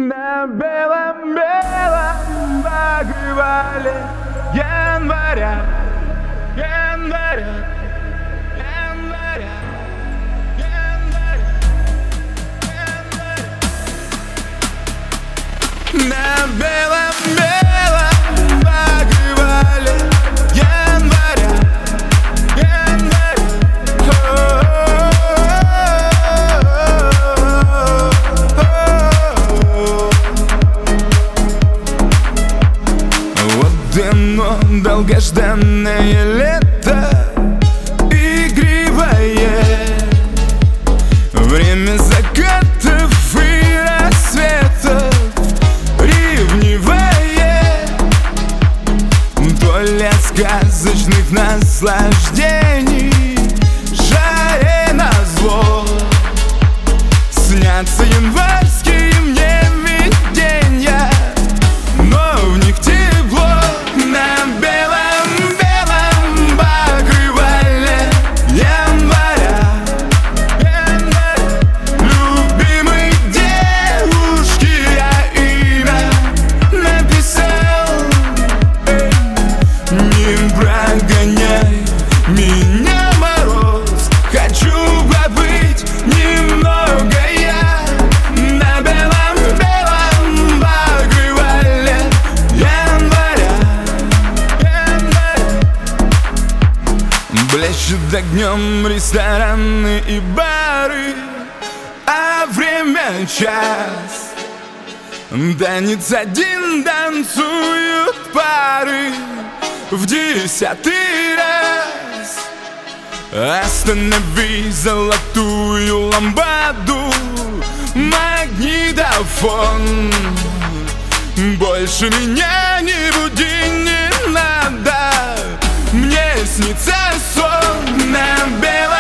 На белом-белом покрывале января, января, января, января, января. На белом-белом покрывале января, января. Вот оно, долгожданное лето, игривое, время закатов и рассветов, ревнивое, то ли от сказочных наслаждений, жаре назло, снятся январские мне видения, но в них тепло. На белом-белом покрывале января, января. Любимой девушке я имя написал. Не прогоняй меня, мороз, хочу побыть немного я. На белом-белом покрывале января, января. Блещут огнем рестораны и бары, а время час. Танец один, танцуют пары в 10-й раз. Останови золотую ламбаду, магнитофон. Больше меня не буди, не надо, мне снится сон. На белом